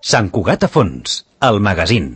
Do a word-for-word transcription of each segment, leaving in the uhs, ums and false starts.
Sant Cugat a fons, el magazín.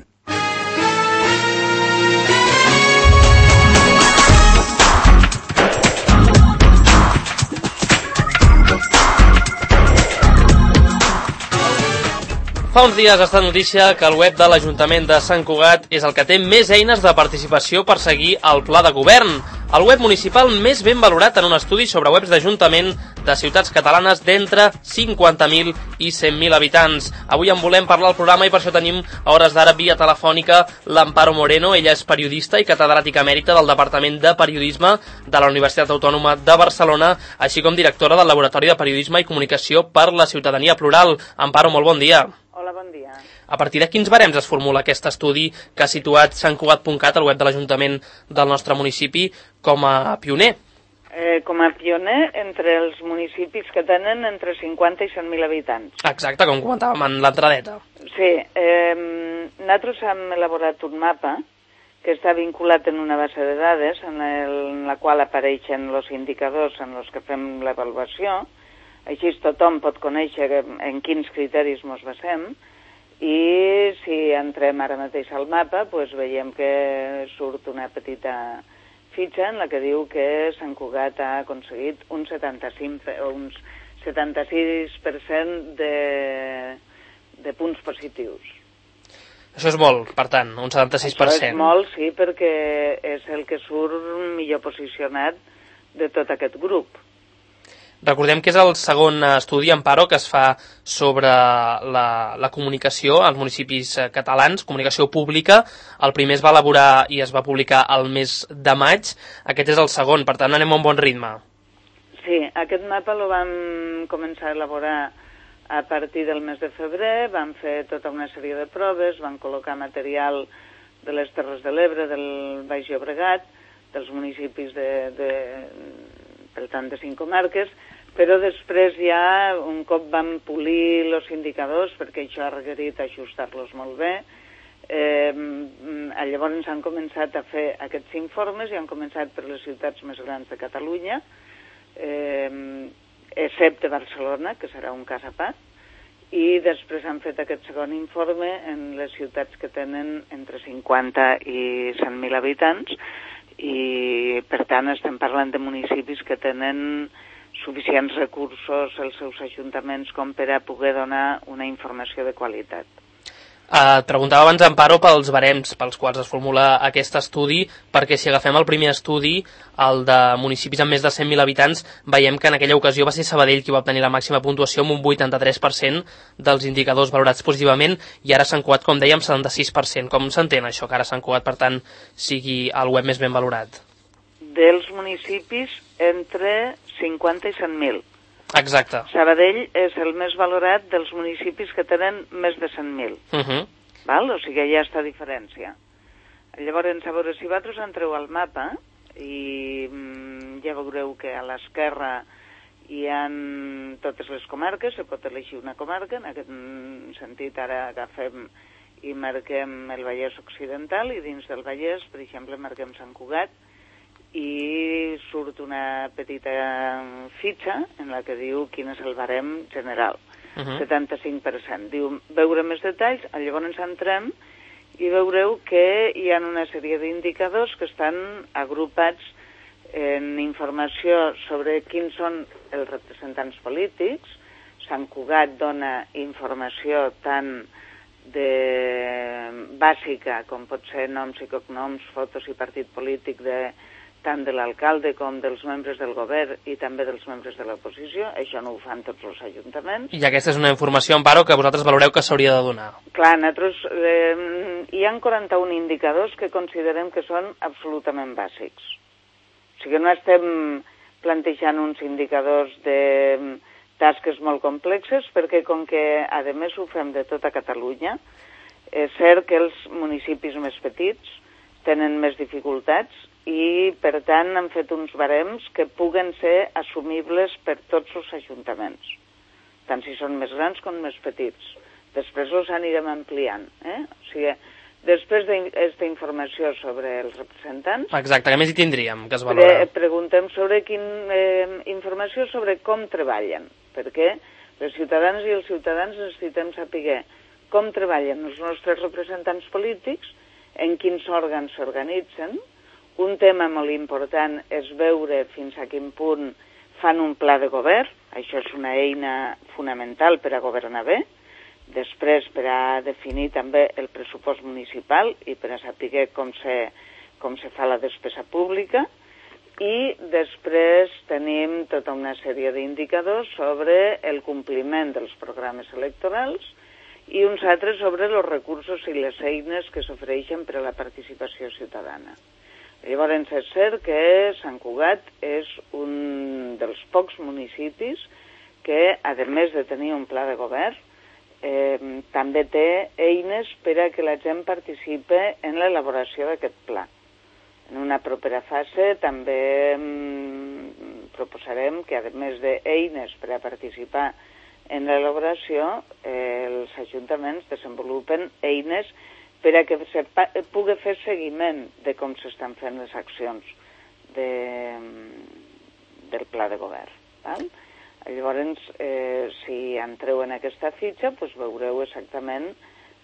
Fa uns dies ha estat notícia que el web de l'Ajuntament de Sant Cugat és el que té més eines de participació per seguir el pla de govern. El web municipal més ben valorat en un estudi sobre webs d'Ajuntament de ciutats catalanes d'entre cinquanta mil i cent mil habitants. Avui en volem parlar al programa i per això tenim a hores d'ara via telefònica l'Amparo Moreno. Ella és periodista i catedràtica emèrita del Departament de Periodisme de la Universitat Autònoma de Barcelona, així com directora del Laboratori de Periodisme i Comunicació per la Ciutadania Plural. Amparo, molt bon dia. Hola, bon dia. A partir de quins barems es formula aquest estudi que ha situat sant cugat punt cat, el web de l'Ajuntament del nostre municipi, com a pioner? Eh, com a pioner entre els municipis que tenen entre cinquanta i cent mil habitants. Exacte, com comentàvem en l'entradeta. Sí, eh, nosaltres hem elaborat un mapa que està vinculat en una base de dades en, el, en la qual apareixen els indicadors en els que fem l'avaluació. Així tothom pot conèixer en quins criteris ens basem i si entrem ara mateix al mapa doncs veiem que surt una petita fitxa en la que diu que Sant Cugat ha aconseguit un setanta-cinc, uns setanta-sis per cent de, de punts positius. Això és molt, per tant, un setanta-sis per cent. Això és molt, sí, perquè és el que surt millor posicionat de tot aquest grup. Recordem que és el segon estudi, Amparo, que es fa sobre la, la comunicació als municipis catalans, comunicació pública. El primer es va elaborar i es va publicar el mes de maig. Aquest és el segon, per tant anem a un bon ritme. Sí, aquest mapa el vam començar a elaborar a partir del mes de febrer. Vam fer tota una sèrie de proves, vam col·locar material de les Terres de l'Ebre, del Baix Llobregat, dels municipis de, de, per tant, de cinc comarques, però després ja, un cop vam polir els indicadors, perquè això ha requerit ajustar-los molt bé, eh, llavors han començat a fer aquests informes i han començat per les ciutats més grans de Catalunya, eh, excepte Barcelona, que serà un cas a part, i després han fet aquest segon informe en les ciutats que tenen entre cinquanta i cent mil habitants, i per tant estem parlant de municipis que tenen suficients recursos als seus ajuntaments com per a poder donar una informació de qualitat. Uh, et preguntava abans, Amparo, pels barems pels quals es formula aquest estudi, perquè si agafem el primer estudi, el de municipis amb més de cent mil habitants, veiem que en aquella ocasió va ser Sabadell qui va obtenir la màxima puntuació amb un vuitanta-tres per cent dels indicadors valorats positivament, i ara Sant Cugat, com dèiem, setanta-sis per cent. Com s'entén això, que ara Sant Cugat, per tant, sigui el web més ben valorat? Dels municipis entre cinquanta i cent mil. Exacte. Sabadell és el més valorat dels municipis que tenen més de cent mil. Uh-huh. Val? O sigui, hi ha aquesta diferència. Llavors, a veure, si vosaltres entreu al mapa i mm, ja veureu que a l'esquerra hi ha totes les comarques, se pot elegir una comarca, en aquest sentit ara agafem i marquem el Vallès Occidental i dins del Vallès, per exemple, marquem Sant Cugat, i surt una petita fitxa en la que diu quin és el barem general, uh-huh. setanta-cinc per cent. Diu veure més detalls, llavors entrem i veureu que hi ha una sèrie d'indicadors que estan agrupats en informació sobre quins són els representants polítics. Sant Cugat dona informació tant de bàsica com pot ser noms i cognoms, fotos i partit polític de tant de l'alcalde com dels membres del govern i també dels membres de l'oposició. Això no ho fan tots els ajuntaments. I aquesta és una informació, Amparo, que vosaltres valoreu que s'hauria de donar. Clar, nosaltres eh, hi ha quaranta-un indicadors que considerem que són absolutament bàsics. O sigui, no estem plantejant uns indicadors de tasques molt complexes, perquè com que a més ho fem de tota Catalunya, és cert que els municipis més petits tenen més dificultats i, per tant, han fet uns barems que puguen ser assumibles per tots els ajuntaments, tant si són més grans com més petits. Després els anirem ampliant. Eh? O sigui, després d'aquesta informació sobre els representants... Exacte, que més hi tindríem, que es valora? Pre preguntem sobre quin, eh, informació sobre com treballen, perquè les ciutadanes i els ciutadans necessitem saber com treballen els nostres representants polítics, en quins òrgans s'organitzen. Un tema molt important és veure fins a quin punt fan un pla de govern, això és una eina fonamental per a governar bé, després per a definir també el pressupost municipal i per a saber com se, com se fa la despesa pública, i després tenim tota una sèrie d'indicadors sobre el compliment dels programes electorals i uns altres sobre els recursos i les eines que s'ofereixen per a la participació ciutadana. Llavors és cert que Sant Cugat és un dels pocs municipis que, a més de tenir un pla de govern, eh, també té eines per a que la gent participe en l'elaboració d'aquest pla. En una propera fase també mm, proposarem que, a més d'eines per a participar en l'elaboració, eh, els ajuntaments desenvolupen eines per a que se pugui fer seguiment de com s'estan fent les accions de, del pla de govern. Val? Llavors, eh, si entreu en aquesta fitxa, doncs veureu exactament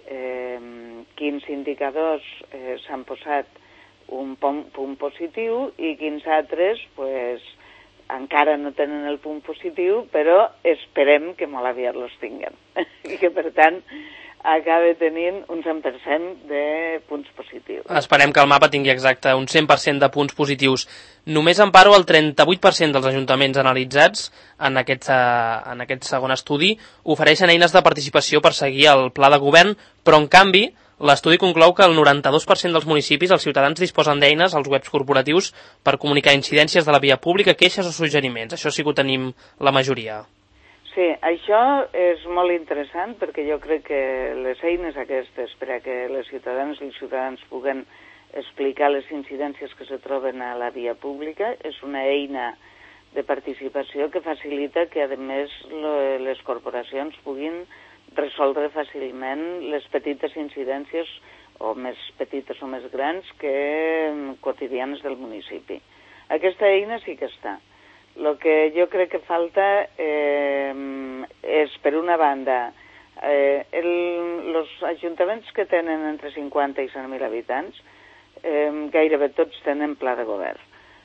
eh, quins indicadors eh, s'han posat un punt, punt positiu i quins altres pues, encara no tenen el punt positiu, però esperem que molt aviat los tinguen. I que, per tant, acaba tenint un cent per cent de punts positius. Esperem que el mapa tingui exacte un cent per cent de punts positius. Només en paro el trenta-vuit per cent dels ajuntaments analitzats en aquest, en aquest segon estudi ofereixen eines de participació per seguir el pla de govern, però en canvi l'estudi conclou que el noranta-dos per cent dels municipis els ciutadans disposen d'eines als webs corporatius per comunicar incidències de la via pública, queixes o suggeriments. Això sí que ho tenim la majoria. Sí, això és molt interessant perquè jo crec que les eines aquestes per a que les ciutadanes i els ciutadans puguen explicar les incidències que se troben a la via pública és una eina de participació que facilita que, a més, les corporacions puguin resoldre fàcilment les petites incidències, o més petites o més grans, que quotidianes del municipi. Aquesta eina sí que està. El que jo crec que falta eh, és, per una banda, eh, els ajuntaments que tenen entre cinquanta i cent mil habitants, eh, gairebé tots tenen pla de govern.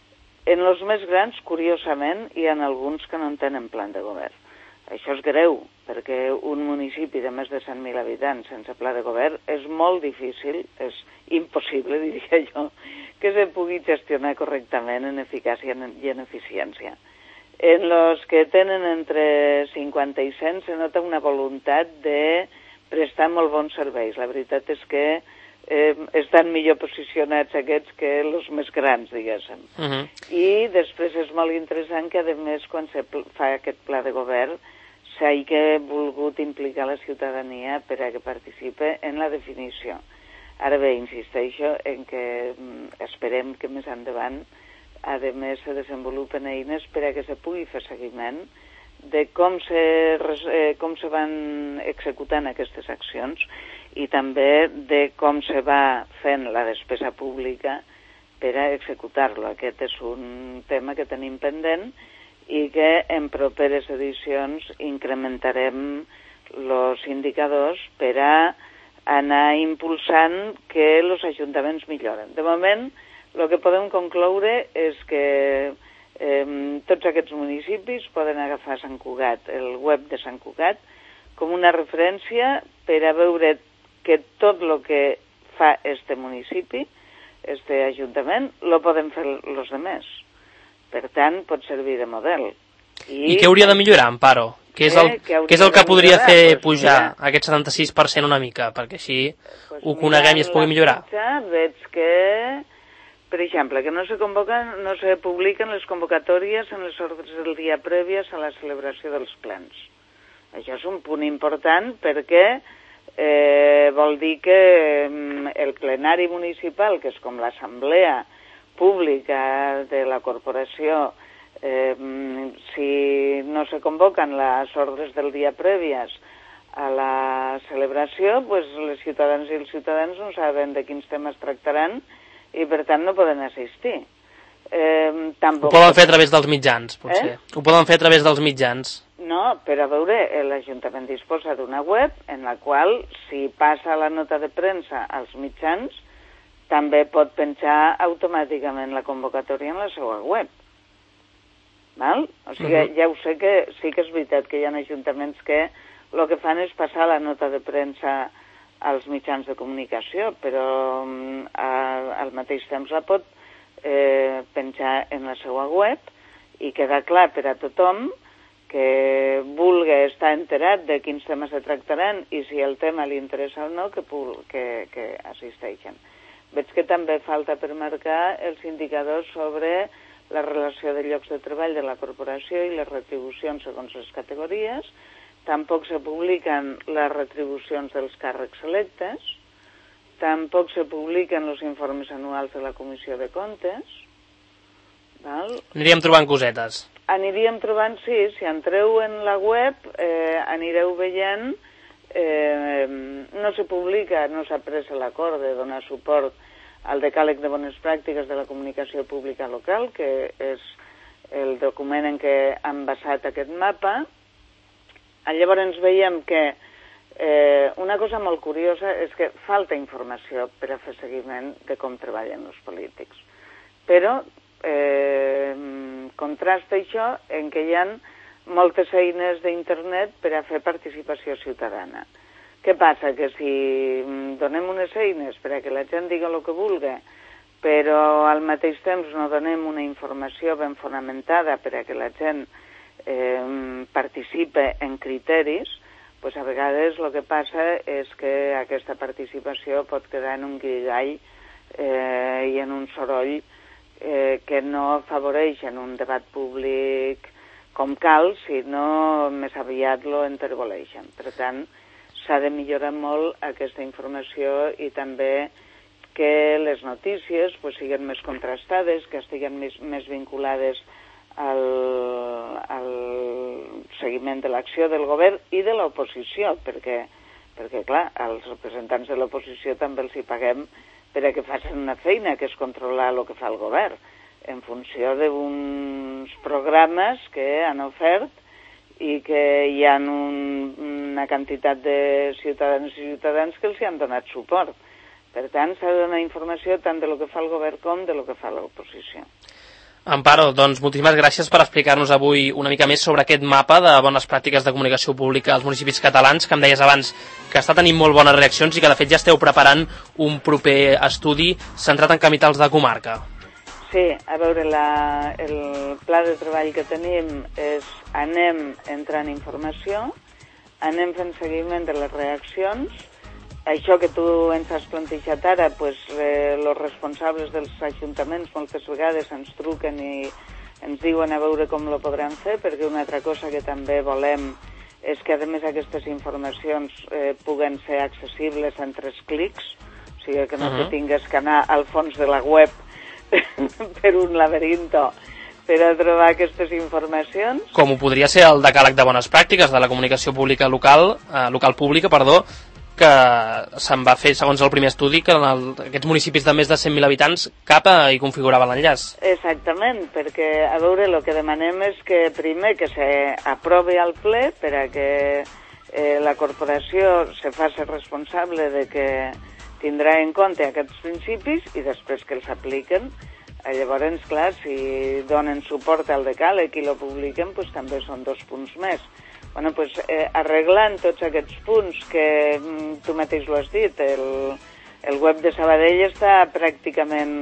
En els més grans, curiosament, hi ha alguns que no en tenen pla de govern. Això és greu, perquè un municipi de més de cent mil habitants sense pla de govern és molt difícil, és impossible, diria jo, que se pugui gestionar correctament en eficàcia i en eficiència. En els que tenen entre cinquanta i cent se nota una voluntat de prestar molt bons serveis. La veritat és que eh, estan millor posicionats aquests que els més grans, diguéssim. Uh -huh. I després és molt interessant que, a més, quan se fa aquest pla de govern, s'hagi volgut implicar la ciutadania per a que participe en la definició. Ara bé, insisteixo en que esperem que més endavant, a més, se desenvolupen eines per a que se pugui fer seguiment de com se, eh, com se van executant aquestes accions i també de com se va fent la despesa pública per a executar-lo. Aquest és un tema que tenim pendent i que en properes edicions incrementarem els indicadors per a anar impulsant que els ajuntaments milloren. De moment, el que podem concloure és que eh, tots aquests municipis poden agafar Sant Cugat, el web de Sant Cugat, com una referència per a veure que tot el que fa este municipi, este ajuntament, lo poden fer els altres. Per tant, pot servir de model. I, I què hauria de millorar, Amparo? Què és el, eh, què és el que podria millorar? fer pues, pujar mira, aquest setanta sis per cent una mica? Perquè així pues ho coneguem i es pugui millorar. Mitja, veig que, per exemple, que no se convoquen, no se publiquen les convocatòries en les ordres del dia prèvies a la celebració dels plens. Això és un punt important perquè eh, vol dir que el plenari municipal, que és com l'assemblea pública de la corporació, eh, si no se convoquen les ordres del dia prèvies a la celebració, pues les ciutadans i els ciutadans no saben de quins temes tractaran i per tant no poden assistir. eh, tampoc... Ho poden fer a través dels mitjans, potser. Eh? Ho poden fer a través dels mitjans. No, per a veure, l'Ajuntament disposa d'una web en la qual, si passa la nota de premsa als mitjans, també pot penjar automàticament la convocatòria en la seva web. Val? O sigui, uh-huh. ja ho sé que sí que és veritat que hi ha ajuntaments que el que fan és passar la nota de premsa als mitjans de comunicació, però a, al mateix temps la pot eh, penjar en la seva web i queda clar per a tothom que vulgui estar enterat de quins temes se tractaran i si el tema li interessa o no, que, que, que assisteixen. Veig que també falta per marcar els indicadors sobre la relació de llocs de treball de la corporació i les retribucions segons les categories. Tampoc se publiquen les retribucions dels càrrecs electes, tampoc se publiquen els informes anuals de la Comissió de Comptes. Val? Aniríem trobant cosetes. Aniríem trobant, sí, si entreu en la web eh, anireu veient, eh, no se publica, no s'ha pres l'acord de donar suport al decàleg de bones pràctiques de la comunicació pública local, que és el document en què han basat aquest mapa. Llavors veiem que eh, una cosa molt curiosa és que falta informació per a fer seguiment de com treballen els polítics. Però eh, contrasta això en què hi ha moltes eines d'internet per a fer participació ciutadana. Què passa? Que si donem unes eines per a que la gent diga el que vulgui, però al mateix temps no donem una informació ben fonamentada per a que la gent Eh, participa en criteris, pues a vegades el que passa és que aquesta participació pot quedar en un guirigall eh, i en un soroll eh, que no afavoreix en un debat públic com cal, sinó més aviat lo enterboleixen. Per tant, s'ha de millorar molt aquesta informació i també que les notícies pues, siguin més contrastades, que estiguen més, més vinculades Al, al seguiment de l'acció del govern i de l'oposició, perquè, perquè, clar, als representants de l'oposició també els hi paguem per a que facin una feina, que és controlar el que fa el govern, en funció d'uns programes que han ofert i que hi ha un, una quantitat de ciutadans i ciutadans que els hi han donat suport. Per tant, s'ha de donar informació tant de lo que fa el govern com de lo que fa l'oposició. Amparo, doncs moltíssimes gràcies per explicar-nos avui una mica més sobre aquest mapa de bones pràctiques de comunicació pública als municipis catalans, que em deies abans que està tenint molt bones reaccions i que de fet ja esteu preparant un proper estudi centrat en capitals de comarca. Sí, a veure, la, el pla de treball que tenim és anem entrant informació, anem fent seguiment de les reaccions. Això que tu ens has plantejat ara, pues, eh, els responsables dels ajuntaments moltes vegades ens truquen i ens diuen a veure com lo podran fer, perquè una altra cosa que també volem és que, a més, aquestes informacions eh, puguen ser accessibles en tres clics, o sigui que no uh-huh. te tingues que anar al fons de la web per un laberinto per a trobar aquestes informacions. Com ho podria ser el decàleg de bones pràctiques de la comunicació pública local, eh, local pública, perdó, que se'n va fer, segons el primer estudi, que en el, aquests municipis de més de cent mil habitants cap i configurava l'enllaç. Exactament, perquè, a veure, el que demanem és que primer que s'aprovi al ple per a que eh, la corporació se faci responsable de que tindrà en compte aquests principis i després que els apliquen. Llavors, clar, si donen suport al decàleg i lo publiquen, pues, també són dos punts més. Bueno, pues, eh, arreglant tots aquests punts que mm, tu mateix ho has dit, el, el web de Sabadell està pràcticament...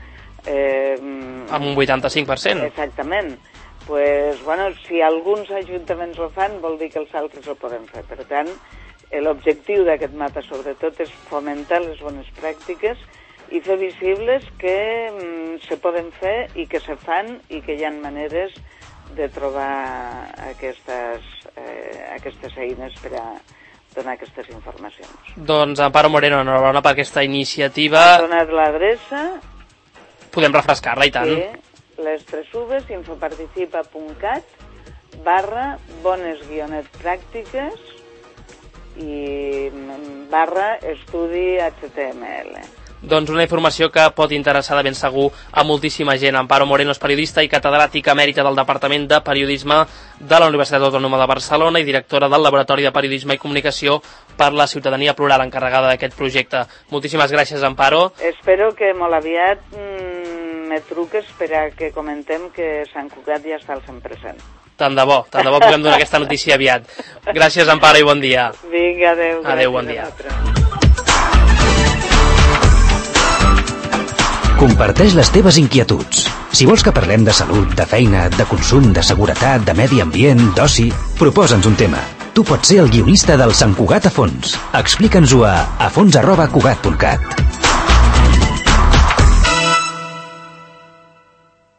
Eh, amb un vuitanta-cinc per cent. Exactament. Pues, bueno, si alguns ajuntaments ho fan, vol dir que els altres ho poden fer. Per tant, l'objectiu d'aquest mapa, sobretot, és fomentar les bones pràctiques i fer visibles que mm, se poden fer i que se fan i que hi ha maneres de trobar aquestes, eh, aquestes eines per a donar aquestes informacions. Doncs, Amparo Moreno, enhorabona per aquesta iniciativa. Has donat l'adreça. Podem refrescar-la, i tant. Sí, les tres uves, infoparticipa punt cat, barra bones guionet pràctiques i barra estudi H T M L. Doncs una informació que pot interessar de ben segur a moltíssima gent. Amparo Moreno és periodista i catedràtica emèrita del Departament de Periodisme de la Universitat Autònoma de Barcelona i directora del Laboratori de Periodisme i Comunicació per la Ciutadania Plural, encarregada d'aquest projecte. Moltíssimes gràcies, Amparo. Espero que molt aviat mmm, me truques per a que comentem que Sant Cugat ja està al cent per cent. Tant de bo, tant de bo puguem donar aquesta notícia aviat. Gràcies, Amparo, i bon dia. Vinga, adeu. Adeu, bon dia. Comparteix les teves inquietuds. Si vols que parlem de salut, de feina, de consum, de seguretat, de medi ambient, d'oci, proposa'ns un tema. Tu pots ser el guionista del Sant Cugat a fons. Explica'ns-ho a afons arroba cugat punt cat.